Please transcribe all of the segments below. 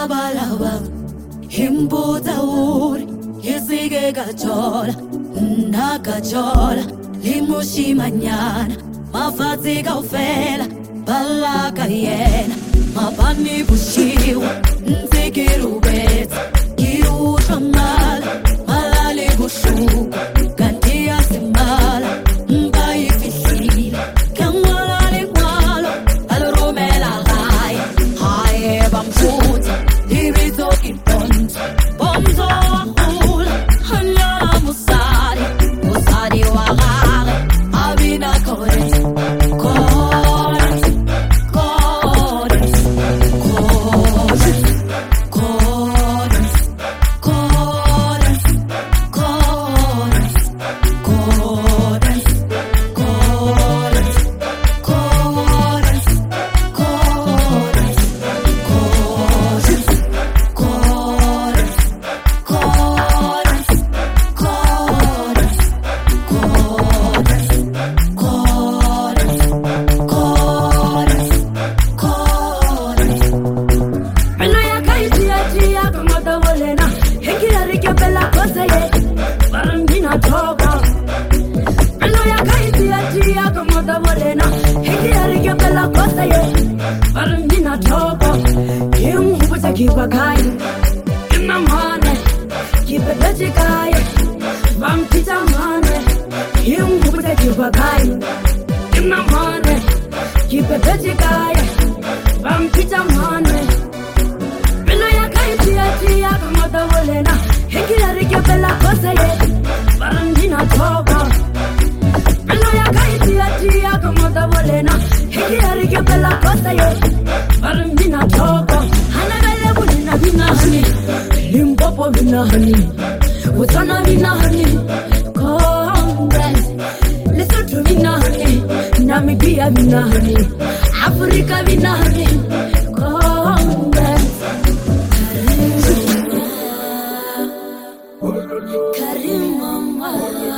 Hiyabalaba, Himbutaur, Yizige Gachola, Nakachola, Limushi Manyan, Mafazi Gaufela, Balakayen, Mapani Bushiw, Nzikirubet, Kiru Shamal, Malali Bushu, Gantia Simala, Mbai Fisi, Kamala Walo, Alromela Rai, Hae Bamfoot, Libito Kipont, Bomzo Hul, Hanyala Musari, Musari Wagare, Abina Koret, Koret, Koret, Koret, Koret, Koret, Koret, Koret, Koret, Namibia vinahani, Africa vinahani, Congress. Karimama.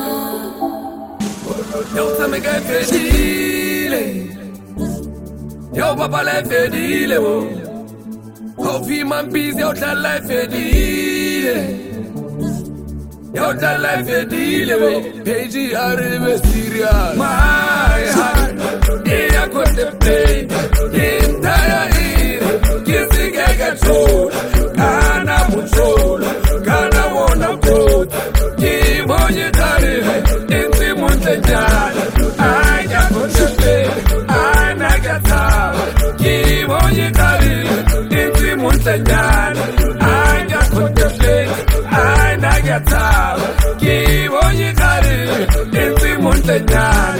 Yo, me get fedile. Yo, papa le fedile. Coffee man peace, yo, tell life fedile. Yo, tell life fedile. Page arrive serious. My heart, I contemplate the entire year. Kissing I get told, Kana Muchol, Kana Wona Boat, Give on your tariff, in the Montajan. I got contemplate, I got out. Give on your tariff, in the Montajan. I got contemplate, I got out. Give on your tariff, in the Montajan.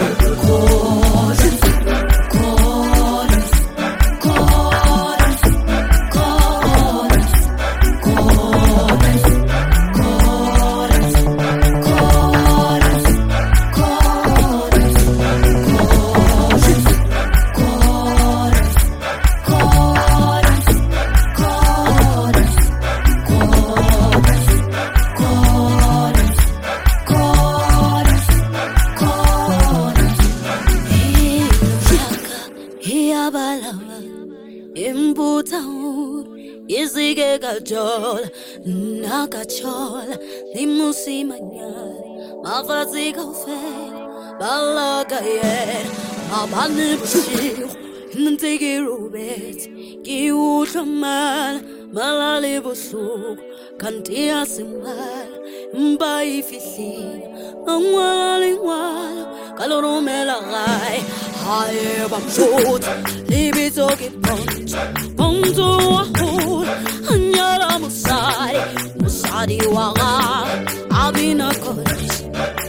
Izige Gajola, Nakachola, Limusi Manyan, Mafazi Gaufela, Balakayen, Mapani Bushiw, Nzikirubet, Kiru Shamal, Malali Bushu, Gantia Simala, Mbai Fisi, Amwali Walo, Kaloromela Rai, Hae Bamfoot, Libito Kipont, Bomzo Hul, Hanyala Musari, Musari Waga, Abina Koret,